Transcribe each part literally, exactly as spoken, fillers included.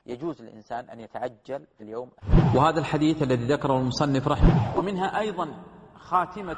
يجوز للإنسان أن يتعجل في اليوم. وهذا الحديث الذي ذكره المصنف رحمه، ومنها أيضا خاتمة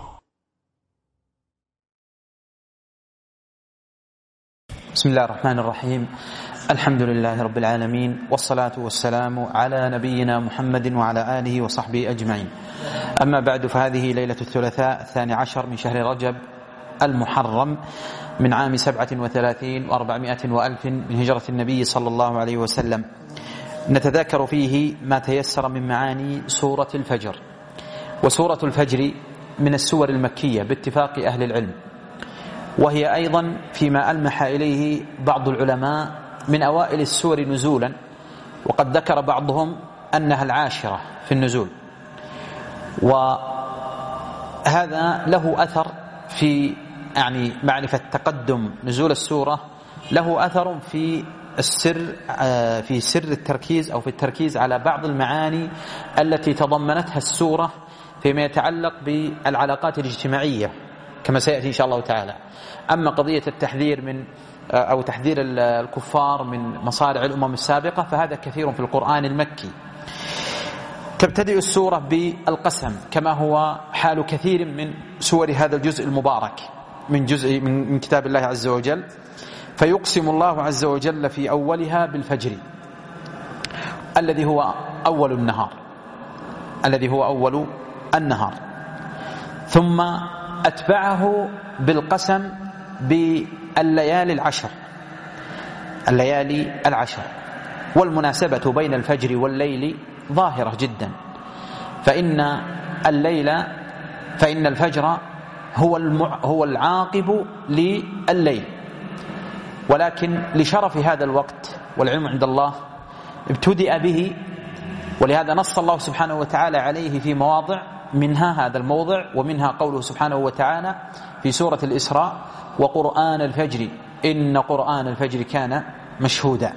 بسم الله الرحمن الرحيم. الحمد لله رب العالمين، والصلاة والسلام على نبينا محمد وعلى آله وصحبه أجمعين. أما بعد، فهذه ليلة الثلاثاء الثاني عشر من شهر رجب المحرم من عام سبعة وثلاثين وأربعمائة وألف من هجرة النبي صلى الله عليه وسلم. نتذاكر فيه ما تيسر من معاني سورة الفجر. وسورة الفجر من السور المكية باتفاق أهل العلم، وهي أيضا فيما ألمح إليه بعض العلماء من أوائل السور نزولا، وقد ذكر بعضهم أنها العاشرة في النزول. وهذا له أثر في يعني معرفة تقدم نزول السورة، له أثر في السر في سر التركيز أو في التركيز على بعض المعاني التي تضمنتها السورة فيما يتعلق بالعلاقات الاجتماعية كما سيأتي إن شاء الله تعالى. أما قضية التحذير من أو تحذير الكفار من مصارع الأمم السابقة فهذا كثير في القرآن المكي. تبتدئ السورة بالقسم كما هو حال كثير من سور هذا الجزء المبارك من جزء من كتاب الله عز وجل. فيقسم الله عز وجل في أولها بالفجر الذي هو أول النهار الذي هو أول النهار ثم أتبعه بالقسم بالليالي العشر الليالي العشر والمناسبة بين الفجر والليل ظاهرة جدا، فإن الليل فإن الفجر هو المع هو العاقب لليل، ولكن لشرف هذا الوقت والعلم عند الله ابتدأ به، ولهذا نص الله سبحانه وتعالى عليه في مواضع، منها هذا الموضع ومنها قوله سبحانه وتعالى في سورة الإسراء: وقرآن الفجر إن قرآن الفجر كان مشهودا.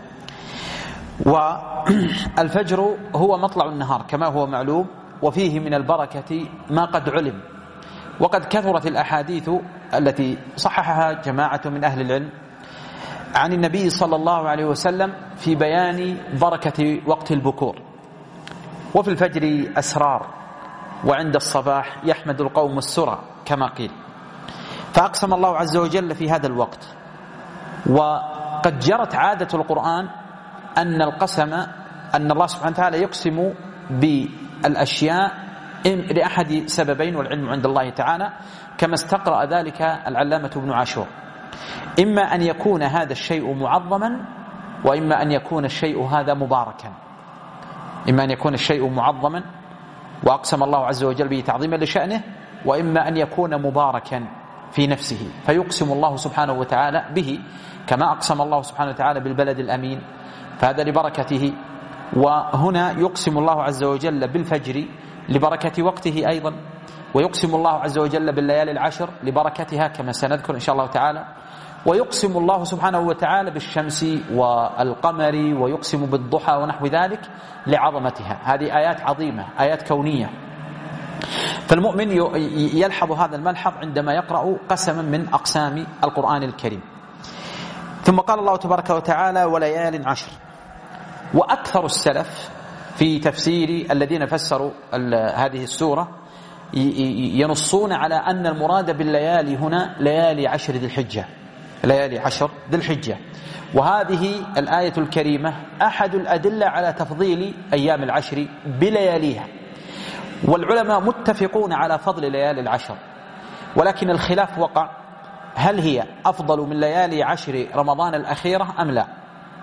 والفجر هو مطلع النهار كما هو معلوم، وفيه من البركة ما قد علم، وقد كثرت الأحاديث التي صححها جماعة من أهل العلم عن النبي صلى الله عليه وسلم في بيان بركة وقت البكور. وفي الفجر أسرار، وعند الصباح يحمد القوم السرى كما قيل. فأقسم الله عز وجل في هذا الوقت. وقد جرت عادة القرآن أن القسم أن الله سبحانه وتعالى يقسم بالأشياء لأحد سببين، والعلم عند الله تعالى، كما استقرأ ذلك العلامة ابن عاشور: إما أن يكون هذا الشيء معظما، وإما أن يكون الشيء هذا مباركا. إما أن يكون الشيء معظما وأقسم الله عز وجل به تعظيما لشأنه، وإما أن يكون مباركا في نفسه فيقسم الله سبحانه وتعالى به، كما أقسم الله سبحانه وتعالى بالبلد الأمين فهذا لبركته. وهنا يقسم الله عز وجل بالفجر لبركة وقته أيضا، ويقسم الله عز وجل بالليالي العشر لبركتها كما سنذكر إن شاء الله تعالى، ويقسم الله سبحانه وتعالى بالشمس والقمر، ويقسم بالضحى ونحو ذلك لعظمتها. هذه آيات عظيمة، آيات كونية. فالمؤمن يلحظ هذا الملحظ عندما يقرأ قسما من أقسام القرآن الكريم. ثم قال الله تبارك وتعالى: وليال عشر. وأكثر السلف في تفسير الذين فسروا هذه السورة ينصون على أن المراد بالليالي هنا ليالي عشر ذي الحجة ليالي عشر ذي الحجة وهذه الآية الكريمة أحد الأدلة على تفضيل أيام العشر بلياليها. والعلماء متفقون على فضل ليالي العشر، ولكن الخلاف وقع: هل هي أفضل من ليالي عشر رمضان الأخيرة أم لا؟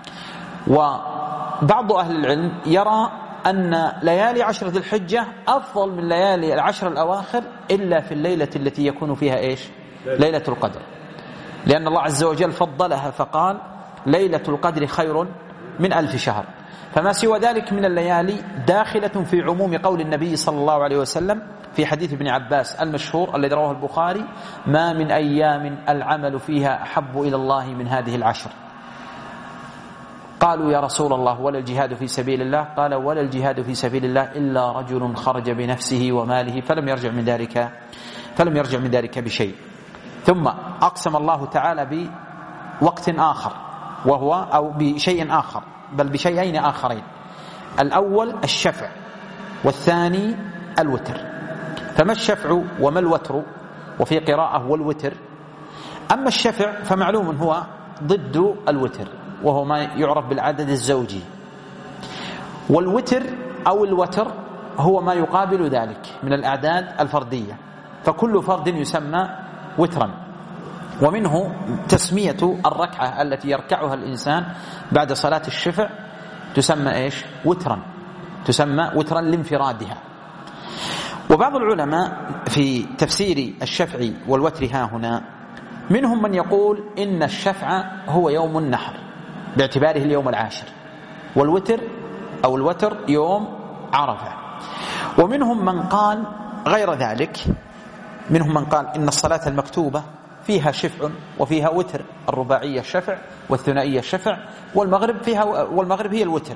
وبعض أهل العلم يرى أن ليالي عشر ذي الحجة أفضل من ليالي العشر الأواخر، إلا في الليلة التي يكون فيها إيش؟ ليلة القدر، لأن الله عز وجل فضلها فقال: ليلة القدر خير من ألف شهر. فما سوى ذلك من الليالي داخلة في عموم قول النبي صلى الله عليه وسلم في حديث ابن عباس المشهور الذي رواه البخاري: ما من أيام العمل فيها أحب إلى الله من هذه العشر. قالوا: يا رسول الله ولا الجهاد في سبيل الله؟ قال: ولا الجهاد في سبيل الله إلا رجل خرج بنفسه وماله فلم يرجع من ذلك فلم يرجع من ذلك بشيء. ثم أقسم الله تعالى بوقت آخر وهو أو بشيء آخر، بل بشيئين آخرين. الأول الشفع، والثاني الوتر. فما الشفع وما الوتر؟ وفي قراءة والوتر. أما الشفع فمعلوم هو ضد الوتر، وهو ما يعرف بالعدد الزوجي. والوتر أو الوتر هو ما يقابل ذلك من الأعداد الفردية، فكل فرد يسمى وترا. ومنه تسمية الركعة التي يركعها الإنسان بعد صلاة الشفع تسمى إيش؟ وترا، تسمى وترا لانفرادها. وبعض العلماء في تفسير الشفع والوتر ها هنا منهم من يقول إن الشفع هو يوم النحر باعتباره اليوم العاشر، والوتر أو الوتر يوم عرفة. ومنهم من قال غير ذلك، منهم من قال إن الصلاة المكتوبة فيها شفع وفيها وتر، الرباعية الشفع والثنائية الشفع، والمغرب فيها والمغرب هي الوتر.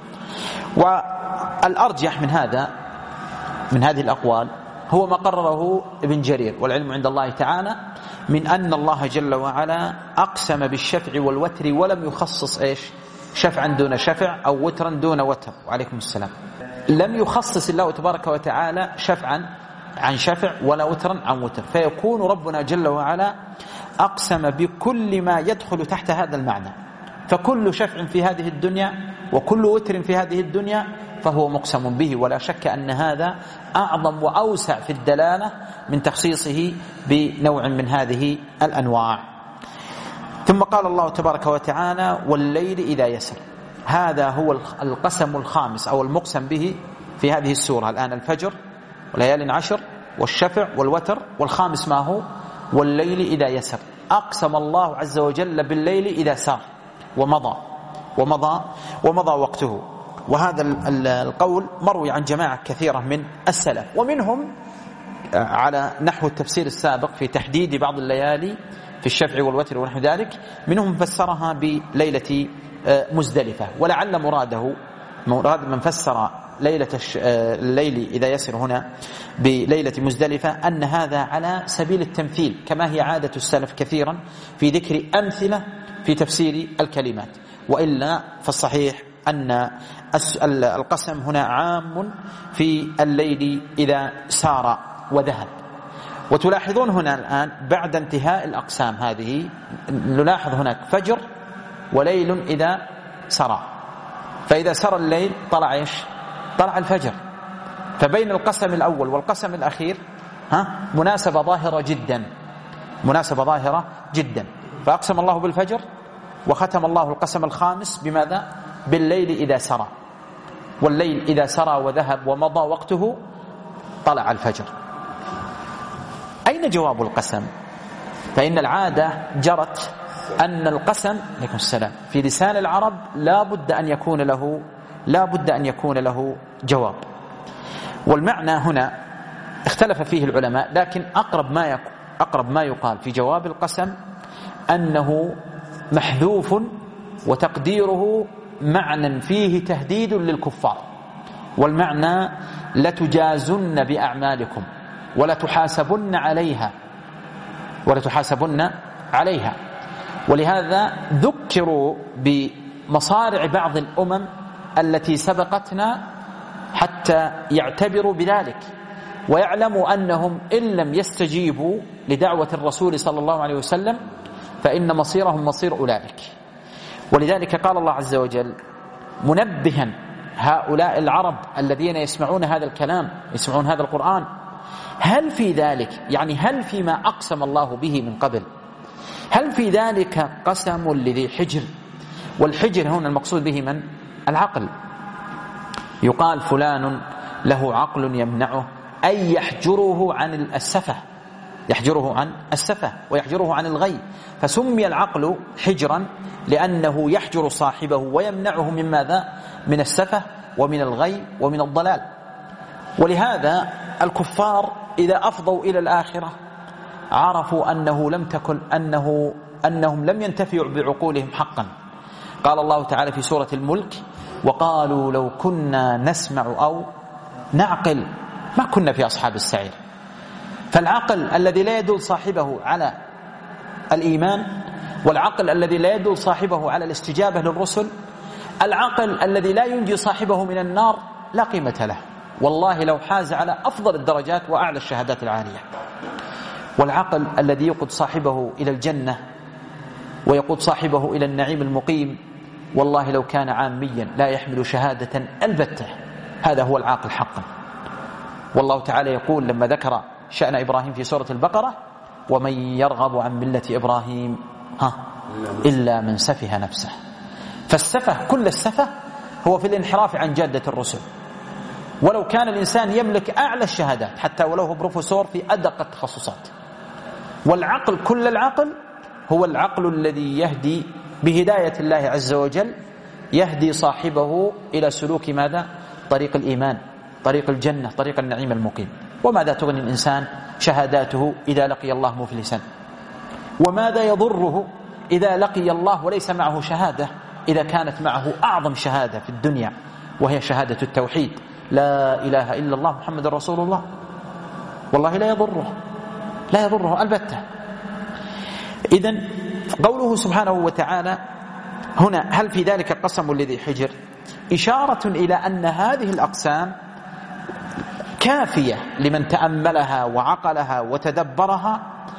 والأرجح من هذا من هذه الأقوال هو ما قرره ابن جرير، والعلم عند الله تعالى، من أن الله جل وعلا أقسم بالشفع والوتر ولم يخصص إيش؟ شفعا دون شفع أو وترا دون وتر. وعليكم السلام. لم يخصص الله تبارك وتعالى شفعا عن شفع ولا وترا عن وتر، فيكون ربنا جل وعلا أقسم بكل ما يدخل تحت هذا المعنى. فكل شفع في هذه الدنيا وكل وتر في هذه الدنيا فهو مقسم به، ولا شك أن هذا أعظم وأوسع في الدلالة من تخصيصه بنوع من هذه الأنواع. ثم قال الله تبارك وتعالى والليل إذا يسر. هذا هو القسم الخامس أو المقسم به في هذه السورة الآن: الفجر وليال عشر والشفع والوتر، والخامس ما هو؟ والليل إذا يسر. أقسم الله عز وجل بالليل إذا سار ومضى ومضى ومضى وقته. وهذا القول مروي عن جماعة كثيرة من السلف، ومنهم على نحو التفسير السابق في تحديد بعض الليالي في الشفع والوتر ونحو ذلك، منهم فسرها بليلة مزدلفة. ولعل مراده مراد من فسر ليلة الليل إذا يسر هنا بليلة مزدلفة أن هذا على سبيل التمثيل، كما هي عادة السلف كثيرا في ذكر أمثلة في تفسير الكلمات. وإلا فالصحيح أن القسم هنا عام في الليل إذا سار وذهب. وتلاحظون هنا الآن بعد انتهاء الأقسام هذه نلاحظ هناك فجر وليل إذا سرى، فإذا سرى الليل طلع إيش؟ طلع الفجر. فبين القسم الأول والقسم الأخير ها مناسبة ظاهرة جدا، مناسبة ظاهرة جدا. فأقسم الله بالفجر وختم الله القسم الخامس بماذا؟ بالليل إذا سرى. والليل إذا سرى وذهب ومضى وقته طلع الفجر. أين جواب القسم؟ فإن العادة جرت أن القسم عليكم السلام في لسان العرب لا بد أن يكون له لا بد أن يكون له جواب. والمعنى هنا اختلف فيه العلماء، لكن أقرب ما يكون أقرب ما يقال في جواب القسم أنه محذوف وتقديره معنى فيه تهديد للكفار، والمعنى لتجازن بأعمالكم ولتحاسبن عليها ولتحاسبن عليها. ولهذا ذكروا بمصارع بعض الأمم التي سبقتنا حتى يعتبروا بذلك ويعلموا أنهم إن لم يستجيبوا لدعوة الرسول صلى الله عليه وسلم فإن مصيرهم مصير أولئك. ولذلك قال الله عز وجل منبها هؤلاء العرب الذين يسمعون هذا الكلام يسمعون هذا القرآن: هل في ذلك، يعني هل فيما أقسم الله به من قبل، هل في ذلك قسم لذي حجر؟ والحجر هنا المقصود به من؟ العقل. يقال فلان له عقل يمنعه أي يحجره عن السفه، يحجره عن السفه ويحجره عن الغي. فسمي العقل حجرا لأنه يحجر صاحبه ويمنعه من ماذا؟ من السفه ومن الغي ومن الضلال. ولهذا الكفار إذا أفضوا إلى الآخرة عرفوا أنه لم تكن أنه أنهم لم ينتفعوا بعقولهم حقا. قال الله تعالى في سورة الملك: وقالوا لو كنا نسمع أو نعقل ما كنا في أصحاب السعير. فالعقل الذي لا يدل صاحبه على الإيمان والعقل الذي لا يدل صاحبه على الاستجابة للرسل، العقل الذي لا ينجي صاحبه من النار لا قيمة له، والله لو حاز على أفضل الدرجات وأعلى الشهادات العالية. والعقل الذي يقود صاحبه إلى الجنة ويقود صاحبه إلى النعيم المقيم، والله لو كان عاميا لا يحمل شهادة البتة. هذا هو العاقل حقا. والله تعالى يقول لما ذكر شأن إبراهيم في سورة البقرة: ومن يرغب عن ملة إبراهيم ها إلا من سفه نفسه. فالسفه كل السفه هو في الانحراف عن جادة الرسل، ولو كان الإنسان يملك أعلى الشهادات حتى ولو هو بروفيسور في أدق التخصصات. والعقل كل العقل هو العقل الذي يهدي بهداية الله عز وجل، يهدي صاحبه إلى سلوك ماذا؟ طريق الإيمان، طريق الجنة، طريق النعيم المقيم. وماذا تغني الإنسان شهاداته إذا لقي الله مفلسا؟ وماذا يضره إذا لقي الله وليس معه شهادة، إذا كانت معه أعظم شهادة في الدنيا وهي شهادة التوحيد: لا إله إلا الله محمد رسول الله؟ والله لا يضره، لا يضره البتة. إذن قوله سبحانه وتعالى هنا: هل في ذلك قسم لذي حجر؟ إشارة إلى أن هذه الأقسام كافية لمن تأملها وعقلها وتدبرها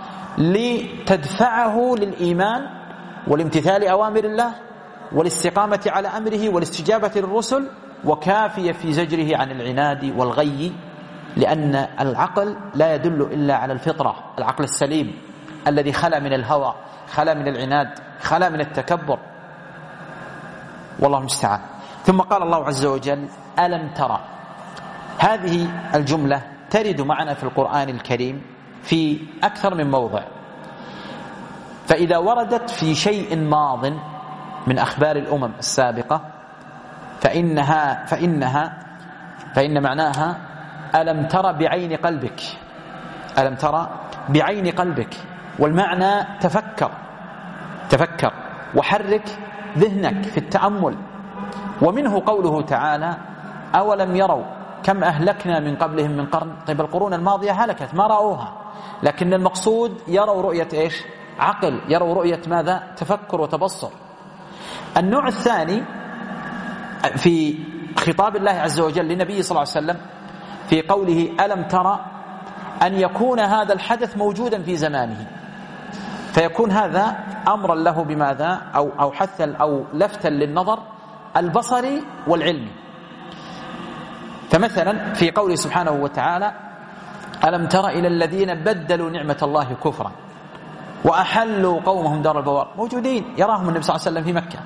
لتدفعه للإيمان والامتثال أوامر الله والاستقامة على أمره والاستجابة للرسل، وكافية في زجره عن العناد والغي، لأن العقل لا يدل إلا على الفطرة، العقل السليم الذي خلا من الهوى، خلا من العناد، خلا من التكبر. والله المستعان. ثم قال الله عز وجل: ألم ترى. هذه الجملة ترد معنا في القرآن الكريم في أكثر من موضع، فإذا وردت في شيء ماض من أخبار الأمم السابقة فإنها فإنها فإن معناها ألم ترى بعين قلبك، ألم ترى بعين قلبك، والمعنى تفكر تفكر وحرك ذهنك في التأمل. ومنه قوله تعالى: أولم يروا كم أهلكنا من قبلهم من قرن. طيب القرون الماضية هلكت ما رأوها، لكن المقصود يروا رؤية إيش؟ عقل، يروا رؤية ماذا؟ تفكر وتبصر. النوع الثاني في خطاب الله عز وجل للنبي صلى الله عليه وسلم في قوله: ألم ترى، أن يكون هذا الحدث موجودا في زمانه، فيكون هذا أمرا له بماذا؟ أو, أو حثا أو لفتا للنظر البصري والعلمي. فمثلا في قوله سبحانه وتعالى: ألم تر إلى الذين بدلوا نعمة الله كفرا وأحلوا قومهم دار البوار. موجودين، يراهم النبي صلى الله عليه وسلم في مكة،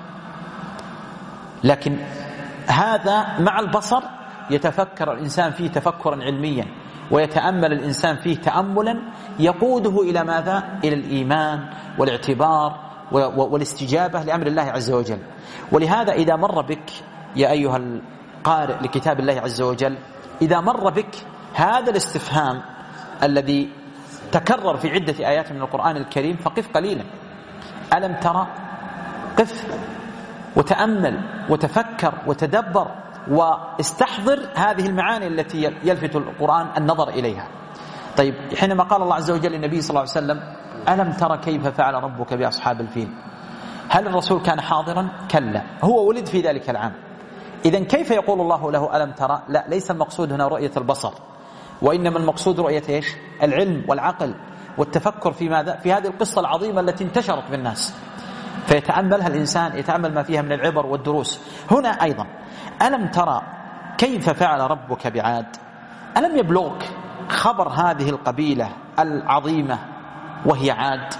لكن هذا مع البصر يتفكر الإنسان فيه تفكرا علميا، ويتأمل الإنسان فيه تأملا يقوده إلى ماذا؟ إلى الإيمان والاعتبار والاستجابة لأمر الله عز وجل. ولهذا إذا مر بك يا أيها القارئ لكتاب الله عز وجل، إذا مر بك هذا الاستفهام الذي تكرر في عدة آيات من القرآن الكريم فقف قليلا. ألم ترى؟ قف وتأمل وتفكر وتدبر واستحضر هذه المعاني التي يلفت القرآن النظر إليها. طيب حينما قال الله عز وجل للنبي صلى الله عليه وسلم: ألم ترى كيف فعل ربك بأصحاب الفيل؟ هل الرسول كان حاضرا؟ كلا، هو ولد في ذلك العام. إذن كيف يقول الله له ألم ترى؟ لا، ليس المقصود هنا رؤية البصر، وإنما المقصود رؤية إيش؟ العلم والعقل والتفكر في ماذا؟ في هذه القصة العظيمة التي انتشرت بالناس، فيتأملها الإنسان، يتأمل ما فيها من العبر والدروس. هنا أيضا: ألم ترى كيف فعل ربك بعاد؟ ألم يبلغك خبر هذه القبيلة العظيمة وهي عاد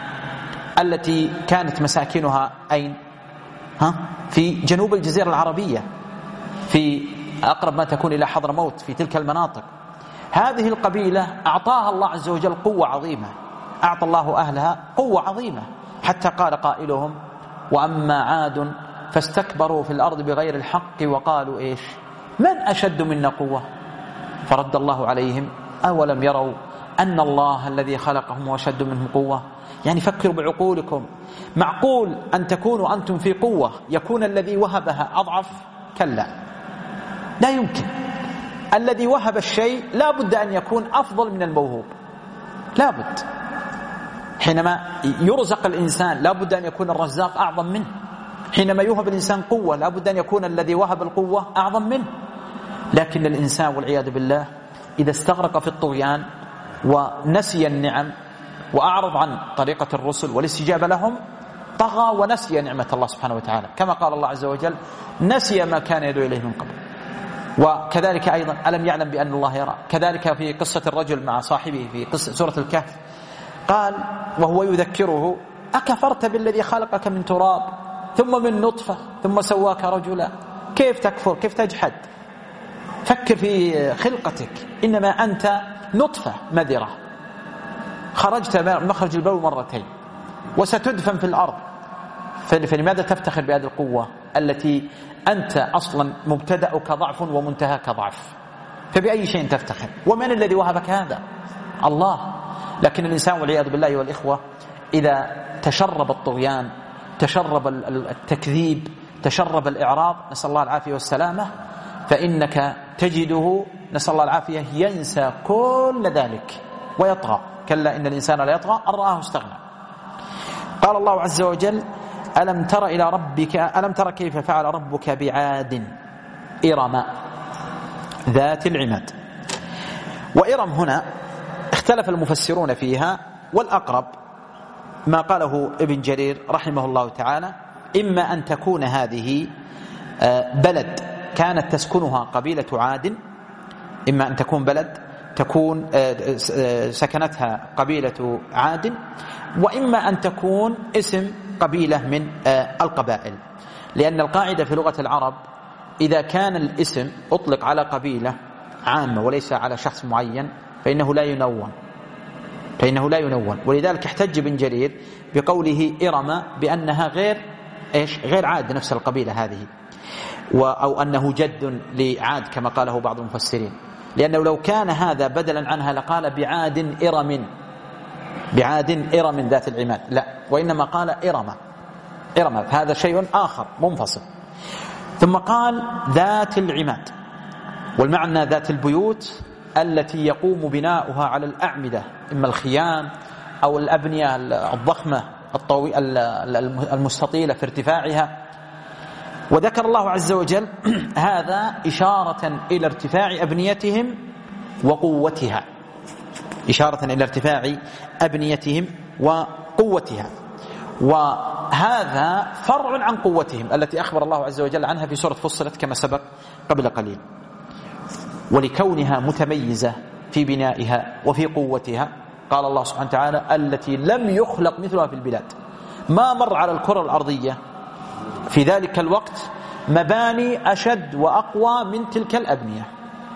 التي كانت مساكنها أين؟ ها؟ في جنوب الجزيرة العربية، في أقرب ما تكون إلى حضرموت، في تلك المناطق. هذه القبيلة أعطاها الله عز وجل قوة عظيمة، أعطى الله أهلها قوة عظيمة، حتى قال قائلهم: وأما عاد فاستكبروا في الأرض بغير الحق وقالوا إيش؟ من أشد منا قوة؟ فرد الله عليهم: أولم يروا أن الله الذي خلقهم وأشد منهم قوة؟ يعني فكروا بعقولكم. معقول أن تكونوا أنتم في قوة يكون الذي وهبها أضعف؟ كلا، لا يمكن. الذي وهب الشيء لا بد أن يكون أفضل من الموهوب، لا بد. حينما يرزق الإنسان لا بد أن يكون الرزاق أعظم منه، حينما يوهب الإنسان قوة لا بد أن يكون الذي وهب القوة أعظم منه. لكن الإنسان والعياذ بالله إذا استغرق في الطغيان ونسي النعم وأعرض عن طريقة الرسل والاستجابة لهم طغى ونسي نعمة الله سبحانه وتعالى، كما قال الله عز وجل نسي ما كان يدعو إليه من قبل. وكذلك أيضا ألم يعلم بأن الله يرى. كذلك في قصة الرجل مع صاحبه في قصة سورة الكهف قال وهو يذكره أكفرت بالذي خلقك من تراب ثم من نطفة ثم سواك رجلا، كيف تكفر كيف تجحد؟ فكر في خلقتك، إنما أنت نطفة مذرة خرجت مخرج البول مرتين وستدفن في الأرض، فلماذا تفتخر بهذه القوة التي أنت أصلا مبتدأك ضعف ومنتهاك ضعف؟ فبأي شيء تفتخر؟ ومن الذي وهبك هذا؟ الله. لكن الإنسان والعياذ بالله والإخوة إذا تشرب الطغيان، تشرب التكذيب، تشرب الإعراض، نسأل الله العافية والسلامة، فإنك تجده نسأل الله العافية ينسى كل ذلك ويطغى. كلا إن الإنسان لا يطغى أن رآه استغنى. قال الله عز وجل ألم تر إلى ربك ألم تر كيف فعل ربك بعاد إرم ذات العماد. وإرم هنا اختلف المفسرون فيها، والأقرب ما قاله ابن جرير رحمه الله تعالى إما أن تكون هذه بلد كانت تسكنها قبيلة عاد، إما أن تكون بلد تكون سكنتها قبيلة عاد، وإما أن تكون اسم قبيلة من القبائل، لأن القاعدة في لغة العرب إذا كان الاسم أطلق على قبيلة عامة وليس على شخص معين فإنه لا ينون فإنه لا ينون ولذلك احتج ابن جرير بقوله إرم بأنها غير إيش غير عاد نفس القبيلة هذه، أو أنه جد لعاد كما قاله بعض المفسرين، لأنه لو كان هذا بدلا عنها لقال بعاد إرم بعاد إرم ذات العماد، لا، وإنما قال إرم إرم هذا شيء آخر منفصل. ثم قال ذات العماد، والمعنى ذات البيوت التي يقوم بناؤها على الأعمدة، إما الخيام أو الأبنية الضخمة المستطيلة في ارتفاعها. وذكر الله عز وجل هذا إشارة إلى ارتفاع أبنيتهم وقوتها، إشارة إلى ارتفاع أبنيتهم وقوتها، وهذا فرع عن قوتهم التي أخبر الله عز وجل عنها في سورة فصلت كما سبق قبل قليل. ولكونها متميزة في بنائها وفي قوتها قال الله سبحانه وتعالى التي لم يخلق مثلها في البلاد، ما مر على الكرة الأرضية في ذلك الوقت مباني أشد وأقوى من تلك الأبنية.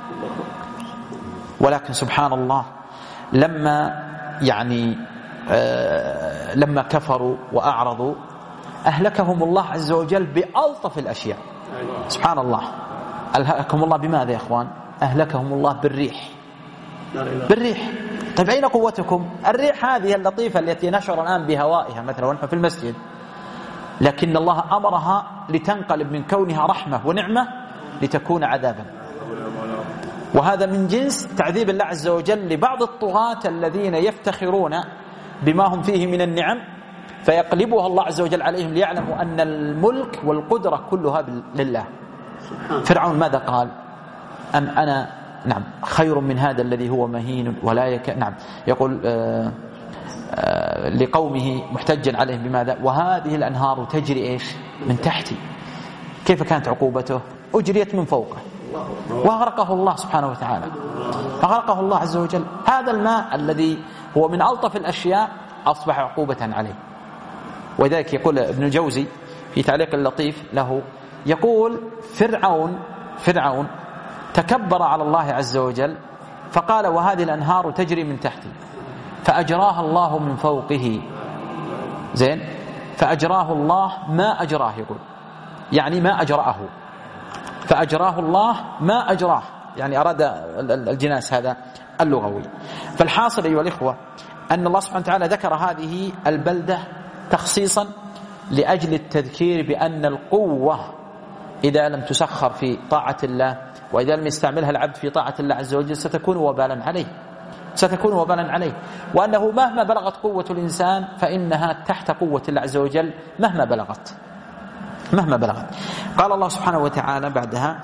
ولكن سبحان الله لما يعني آه لما كفروا وأعرضوا أهلكهم الله عز وجل بألطف الأشياء. سبحان الله، أهلكهم الله بماذا يا إخوان؟ أهلكهم الله بالريح بالريح. طيب أين قوتكم؟ الريح هذه اللطيفة التي نشعر الآن بهوائها مثلا ونحن في المسجد، لكن الله أمرها لتنقلب من كونها رحمة ونعمة لتكون عذابا. وهذا من جنس تعذيب الله عز وجل لبعض الطغاة الذين يفتخرون بما هم فيه من النعم فيقلبها الله عز وجل عليهم ليعلموا أن الملك والقدرة كلها لله. فرعون ماذا قال؟ أم أنا نعم خير من هذا الذي هو مهين ولا يك... نعم يقول آآ آآ لقومه محتجا عليهم بماذا؟ وهذه الأنهار تجري إيش من تحتي. كيف كانت عقوبته؟ أجريت من فوقه وأغرقه الله سبحانه وتعالى، أغرقه الله عز وجل. هذا الماء الذي هو من ألطف الأشياء أصبح عقوبة عليه. وذلك يقول ابن الجوزي في تعليق اللطيف له يقول فرعون فرعون تكبر على الله عز وجل فقال وهذه الأنهار تجري من تحتي فأجراها الله من فوقه. زين، فأجراه الله ما أجراه، يقول يعني ما أجراه، فأجراه الله ما أجراه، يعني أراد الجناس هذا اللغوي. فالحاصل أيها الإخوة أن الله سبحانه وتعالى ذكر هذه البلدة تخصيصا لأجل التذكير بأن القوة إذا لم تسخر في طاعة الله وإذا لم يستعملها العبد في طاعة الله عز وجل ستكون وبالا عليه، ستكون وبالا عليه، وأنه مهما بلغت قوة الإنسان فإنها تحت قوة الله عز وجل مهما بلغت مهما بلغت. قال الله سبحانه وتعالى بعدها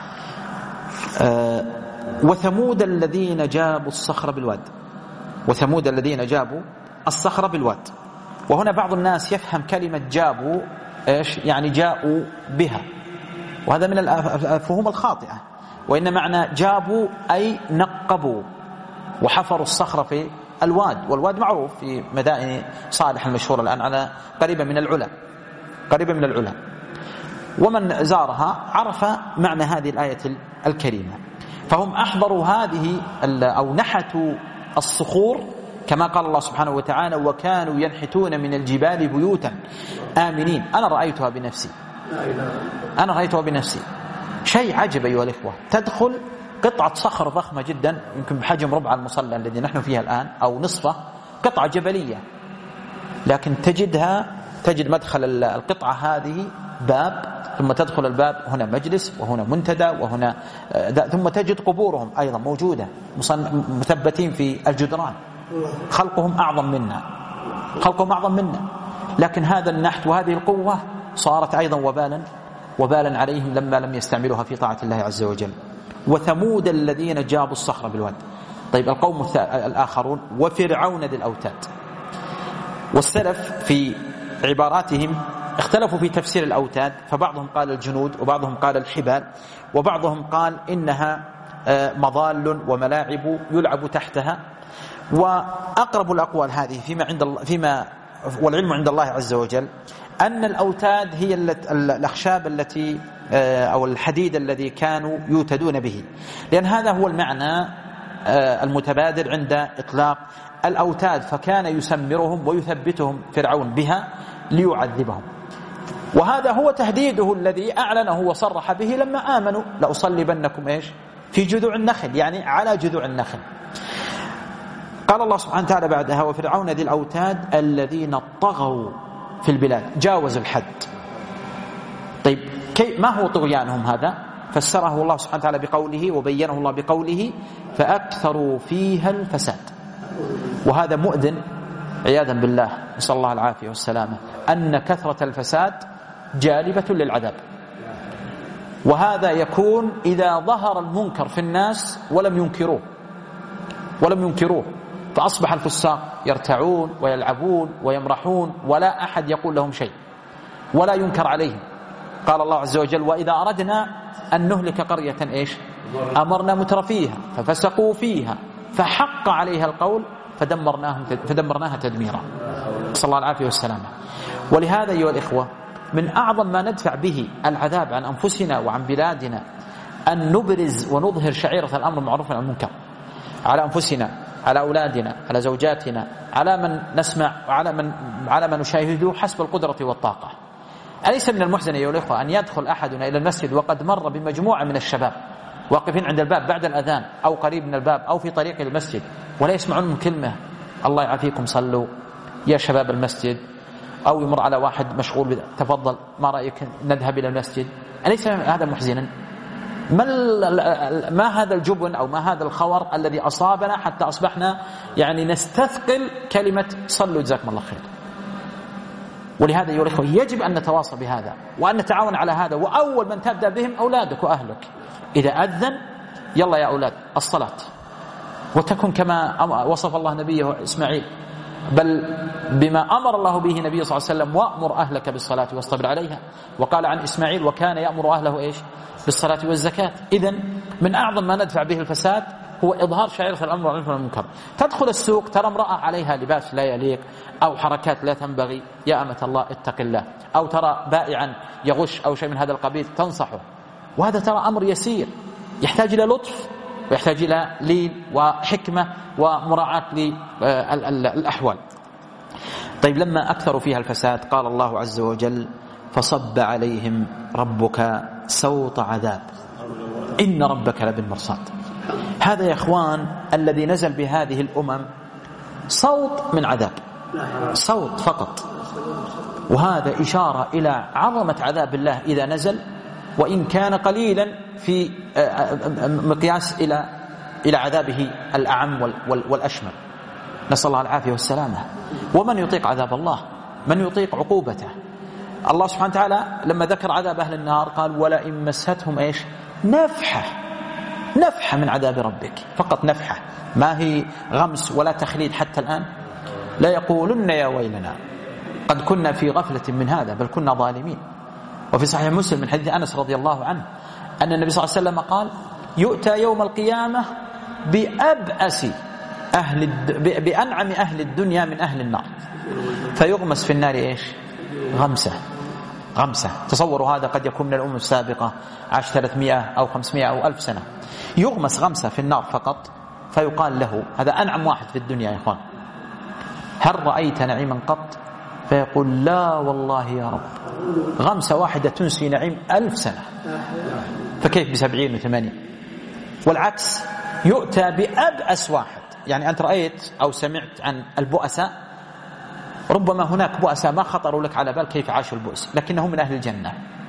آه وثمود الذين جابوا الصخر بالواد، وثمود الذين جابوا الصخر بالواد. وهنا بعض الناس يفهم كلمة جابوا إيش يعني جاءوا بها، وهذا من الفهوم الخاطئة، وإن معنى جابوا أي نقبوا وحفروا الصخر في الواد، والواد معروف في مدائن صالح المشهورة الآن على قريبة من العلا قريبة من العلا ومن زارها عرف معنى هذه الآية الكريمة. فهم أحضروا هذه أو نحتوا الصخور كما قال الله سبحانه وتعالى وكانوا ينحتون من الجبال بيوتا آمنين. أنا رأيتها بنفسي أنا رأيتها بنفسي شيء عجب أيها الإخوة. تدخل قطعة صخر ضخمة جدا يمكن بحجم ربع المصلى الذي نحن فيها الآن أو نصفه، قطعة جبلية، لكن تجدها تجد مدخل القطعة هذه باب، ثم تدخل الباب هنا مجلس وهنا منتدى وهنا ثم تجد قبورهم أيضا موجودة مثبتين في الجدران. خلقهم أعظم منا خلقهم أعظم منا لكن هذا النحت وهذه القوة صارت أيضا وبالا وبالا عليهم لما لم يستعملوها في طاعة الله عز وجل. وثمود الذين جابوا الصخر بالواد. طيب القوم الآخرون وفرعون ذي الأوتاد. والسلف في عباراتهم اختلفوا في تفسير الأوتاد، فبعضهم قال الجنود وبعضهم قال الحبال وبعضهم قال إنها مظال وملاعب يلعب تحتها. وأقرب الأقوال هذه فيما عند الله فيما والعلم عند الله عز وجل أن الأوتاد هي الأخشاب التي أو الحديد الذي كانوا يوتدون به، لأن هذا هو المعنى المتبادر عند إطلاق الأوتاد، فكان يسمرهم ويثبتهم فرعون بها ليعذبهم. وهذا هو تهديده الذي أعلنه وصرح به لما آمنوا لأصلبنكم إيش في جذوع النخل، يعني على جذوع النخل. قال الله سبحانه وتعالى بعدها وفرعون ذي الأوتاد الذين طغوا في البلاد جاوزوا الحد. طيب كي ما هو طغيانهم هذا؟ فسره الله سبحانه وتعالى بقوله وبينه الله بقوله فأكثروا فيها الفساد. وهذا مؤذن عياذا بالله، نسأل الله العافية والسلامة، أن كثرة الفساد جالبة للعذاب. وهذا يكون إذا ظهر المنكر في الناس ولم ينكروه ولم ينكروه فأصبح الفساق يرتعون ويلعبون ويمرحون ولا أحد يقول لهم شيء ولا ينكر عليهم. قال الله عز وجل وإذا أردنا أن نهلك قرية إيش أمرنا مترفيها ففسقوا فيها فحق عليها القول فدمرناهم فدمرناها تدميرا. صلى الله العافية والسلامة. ولهذا أيها الإخوة من أعظم ما ندفع به العذاب عن أنفسنا وعن بلادنا أن نبرز ونظهر شعيرة الأمر بالمعروف والنهي عن المنكر على أنفسنا، على أولادنا، على زوجاتنا، على من نسمع وعلى من على من نشاهده حسب القدرة والطاقة. أليس من المحزن أيها الإخوة أن يدخل أحدنا إلى المسجد وقد مر بمجموعة من الشباب واقفين عند الباب بعد الأذان أو قريب من الباب أو في طريق المسجد ولا يسمعون من كلمة الله يعافيكم صلوا يا شباب المسجد، أو يمر على واحد مشغول تفضل ما رأيك نذهب إلى المسجد؟ أليس هذا محزنا؟ ما, ما هذا الجبن أو ما هذا الخور الذي أصابنا حتى أصبحنا يعني نستثقل كلمة صلوا جزاكم الله خير. ولهذا يا إخوة يجب أن نتواصل بهذا وأن نتعاون على هذا، وأول من تبدأ بهم أولادك وأهلك. إذا أذن يلا يا أولاد الصلاة، وتكن كما وصف الله نبيه إسماعيل، بل بما أمر الله به نبيه صلى الله عليه وسلم وأمر أهلك بالصلاة واصطبر عليها. وقال عن إسماعيل وكان يأمر أهله إيش بالصلاة والزكاة. إذن من أعظم ما ندفع به الفساد هو إظهار شعيرة الأمر والنهي عن المنكر. تدخل السوق ترى امرأة عليها لباس لا يليق أو حركات لا تنبغي، يا أمة الله اتق الله، أو ترى بائعا يغش أو شيء من هذا القبيل تنصحه، وهذا ترى أمر يسير يحتاج إلى لطف ويحتاج إلى لين وحكمة ومراعاة للأحوال. طيب لما أكثروا فيها الفساد قال الله عز وجل فصب عليهم ربك سوط عذاب إن ربك لبالمرصاد. هذا يا إخوان الذي نزل بهذه الأمم صوت من عذاب، صوت فقط، وهذا إشارة إلى عظمة عذاب الله إذا نزل، وإن كان قليلا في مقياس إلى إلى عذابه الأعم والأشمل، نسأل الله العافية والسلامة. ومن يطيق عذاب الله؟ من يطيق عقوبته؟ الله سبحانه وتعالى لما ذكر عذاب أهل النار قال ولئن مستهم إيش؟ نفحة، نفحة من عذاب ربك، فقط نفحة، ما هي غمس ولا تخليد حتى الآن. لا يقولن يا ويلنا قد كنا في غفلة من هذا بل كنا ظالمين. وفي صحيح مسلم من حديث أنس رضي الله عنه أن النبي صلى الله عليه وسلم قال يؤتى يوم القيامة بأبأس أهل الد... بأنعم أهل الدنيا من أهل النار فيغمس في النار إيش؟ غمسة، غمسة. تصوروا هذا قد يكون من الأمم السابقة عاش ثلاثمائة أو خمسمائة أو ألف سنة، يغمس غمسة في النار فقط، فيقال له هذا أنعم واحد في الدنيا يا إخوان، هل رأيت نعيما قط؟ فيقول لا والله يا رب، غمسة واحدة تنسي نعيم ألف سنة، فكيف بسبعين وثمانين؟ والعكس يؤتى بأبأس واحد. يعني أنت رأيت أو سمعت عن البؤساء، ربما هناك بؤساء ما خطروا لك على بال كيف عاشوا البؤس، لكنهم من أهل الجنة،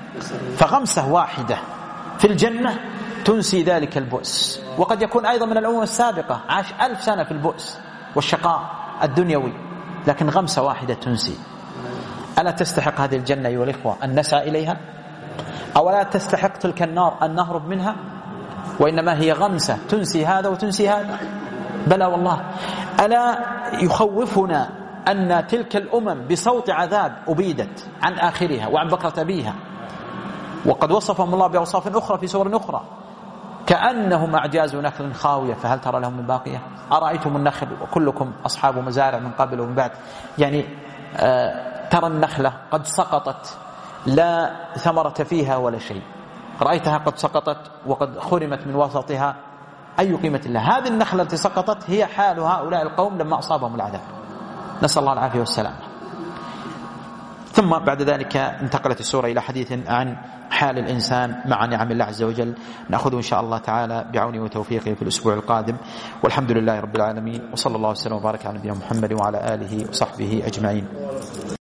فغمسة واحدة في الجنة تنسي ذلك البؤس. وقد يكون أيضا من الأمم السابقة عاش ألف سنة في البؤس والشقاء الدنيوي، لكن غمسة واحدة تنسي. ألا تستحق هذه الجنة أيها الإخوة أن نسعى إليها؟ أو لا تستحق تلك النار أن نهرب منها؟ وإنما هي غمسة تنسي هذا وتنسي هذا. بلى والله. ألا يخوفنا أن تلك الأمم بصوت عذاب أبيدت عن آخرها وعن بكرة أبيها، وقد وصفهم الله بأوصاف أخرى في سور أخرى كأنهم أعجاز نخل خاوية فهل ترى لهم من باقية؟ أرأيتم النخل وكلكم أصحاب مزارع من قبل ومن بعد، يعني آه ترى النخلة قد سقطت لا ثمرة فيها ولا شيء، رأيتها قد سقطت وقد خرمت من وسطها، أي قيمة الله. هذه النخلة التي سقطت هي حال هؤلاء القوم لما أصابهم العذاب، نسأل الله العافية والسلام. ثم بعد ذلك انتقلت السورة إلى حديث عن حال الإنسان مع نعم الله عز وجل، نأخذه إن شاء الله تعالى بعونه وتوفيقه في الأسبوع القادم، والحمد لله رب العالمين، وصلى الله وسلم وبارك على نبينا محمد وعلى آله وصحبه أجمعين.